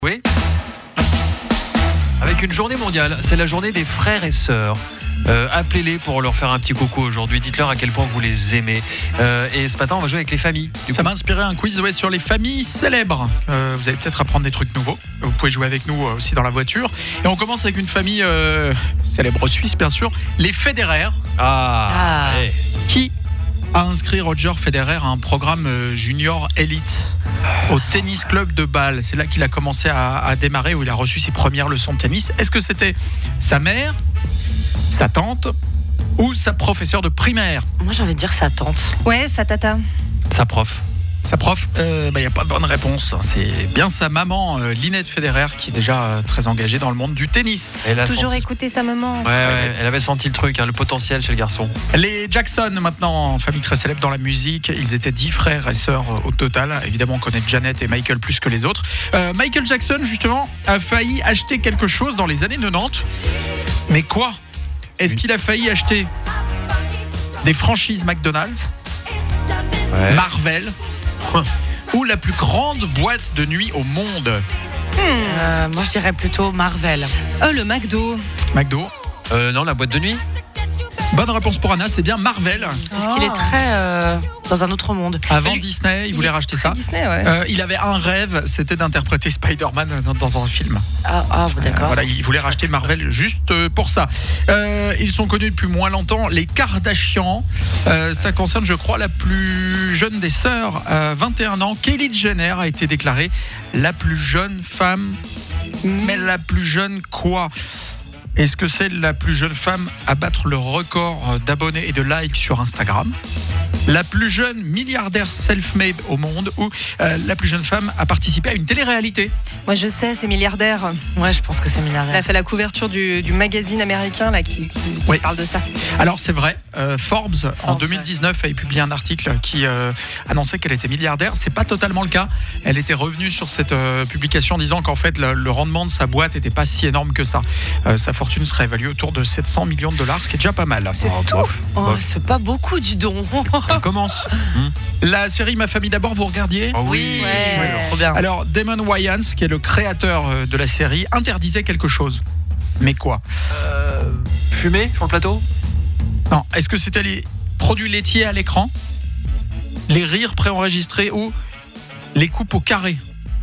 Oui. Avec une journée mondiale, c'est la journée des frères et sœurs. Appelez-les pour leur faire un petit coucou aujourd'hui. Dites-leur à quel point vous les aimez. Et ce matin, on va jouer avec les familles. Ça m'a inspiré un quiz sur les familles célèbres. Vous allez peut-être apprendre des trucs nouveaux. Vous pouvez jouer avec nous aussi dans la voiture. Et on commence avec une famille célèbre suisse, bien sûr, les Federer. Hey. Qui a inscrit Roger Federer à un programme junior élite au tennis club de Bâle. C'est là qu'il a commencé à démarrer, où il a reçu ses premières leçons de tennis. Est-ce que c'était sa mère, sa tante ou sa professeure de primaire? Moi, j'ai envie de dire sa tante. Ouais, sa tata. Sa prof. Sa prof, il n'y a pas de bonne réponse. C'est bien sa maman, Linette Federer, qui est déjà très engagée dans le monde du tennis. Elle a Toujours senti... écouter sa maman. Ouais, elle avait senti le truc, le potentiel chez le garçon. Les Jackson, maintenant, famille très célèbre dans la musique. Ils étaient 10 frères et sœurs au total. Évidemment, on connaît Janet et Michael plus que les autres. Michael Jackson, justement, a failli acheter quelque chose dans les années 90. Mais quoi? Est-ce qu'il a failli acheter des franchises McDonald's, Marvel ou la plus grande boîte de nuit au monde? Moi, je dirais plutôt Marvel. Oh, le McDo. McDo. Non, la boîte de nuit. Bonne réponse pour Anna, c'est bien Marvel. Parce qu'il est très dans un autre monde. Avant Disney, il voulait racheter ça. Disney, ouais. Il avait un rêve, c'était d'interpréter Spider-Man dans un film. D'accord. Voilà, il voulait racheter Marvel juste pour ça. Ils sont connus depuis moins longtemps, les Kardashians. Ça concerne, je crois, la plus jeune des sœurs, 21 ans. Kylie Jenner a été déclarée la plus jeune femme. Mais la plus jeune quoi? Est-ce que c'est la plus jeune femme à battre le record d'abonnés et de likes sur Instagram? La plus jeune milliardaire self-made au monde? Ou la plus jeune femme à participer à une télé-réalité? Moi, je sais, c'est milliardaire. Ouais, je pense que c'est Elle a milliardaire. fait la couverture du magazine américain là, qui Oui. parle de ça. Alors c'est vrai, Forbes en Forbes, 2019 avait publié un article qui annonçait qu'elle était milliardaire. C'est pas totalement le cas. Elle était revenue sur cette publication disant qu'en fait le rendement de sa boîte n'était pas si énorme que ça. Sa fortune serait évaluée autour de 700 millions de dollars, ce qui est déjà pas mal. C'est pas beaucoup, du don. Elle commence. La série Ma famille d'abord, vous regardiez? Oh oui. Trop bien. Alors Damon Wayans, qui est le créateur de la série, interdisait quelque chose. Mais quoi? Fumer sur le plateau. Non, est-ce que c'était les produits laitiers à l'écran, les rires préenregistrés ou les coupes au carré?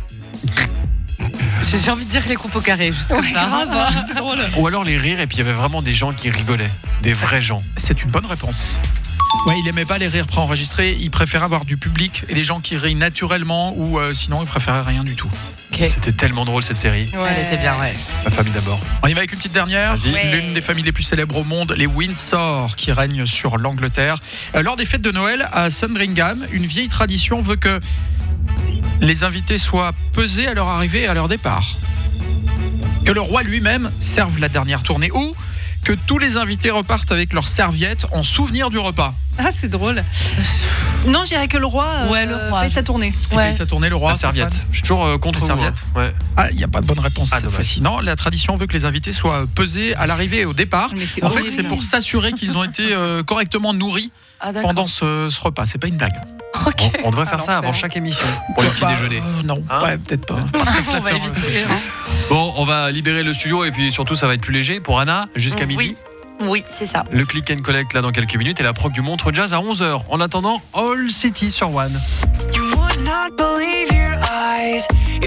J'ai envie de dire les coupes au carré, juste comme ça. Grave, c'est drôle. Ou alors les rires, et puis il y avait vraiment des gens qui rigolaient. Des vrais gens. C'est une bonne réponse. Ouais, il aimait pas les rires préenregistrés, il préférait avoir du public et des gens qui rient naturellement, ou sinon il préférait rien du tout. Ok. C'était tellement drôle cette série. Ouais. Elle était bien, ouais. Ma famille d'abord. On y va avec une petite dernière. Vas-y. Ouais. L'une des familles les plus célèbres au monde, les Windsor, qui règnent sur l'Angleterre. Lors des fêtes de Noël à Sandringham, une vieille tradition veut que les invités soient pesés à leur arrivée et à leur départ. Que le roi lui-même serve la dernière tournée, ou que tous les invités repartent avec leurs serviettes en souvenir du repas. Ah, c'est drôle. Non, je dirais que le roi, Ouais, le roi. paye sa tournée. Et Ouais. puis ça tournait le roi. La serviette. Stéphane. Je suis toujours contre La vous, serviette. hein. Ouais. Ah, il n'y a pas de bonne réponse cette dommage. fois-ci. Non, la tradition veut que les invités soient pesés à l'arrivée et au départ. Mais c'est En fait, horrible. c'est pour s'assurer qu'ils ont été correctement nourris Ah, d'accord. pendant ce repas. C'est pas une blague. Ok. On devrait faire ça l'enfer. avant chaque émission pour le petit Bah, déjeuner. Non, Hein ouais, peut-être pas. Pas très On va flatteur. éviter. Hein. Bon, on va libérer le studio et puis surtout ça va être plus léger pour Anna jusqu'à midi. Oui, c'est ça. Le click and collect là dans quelques minutes et la proc du Montre Jazz à 11h. En attendant, All City sur One. You would not believe your eyes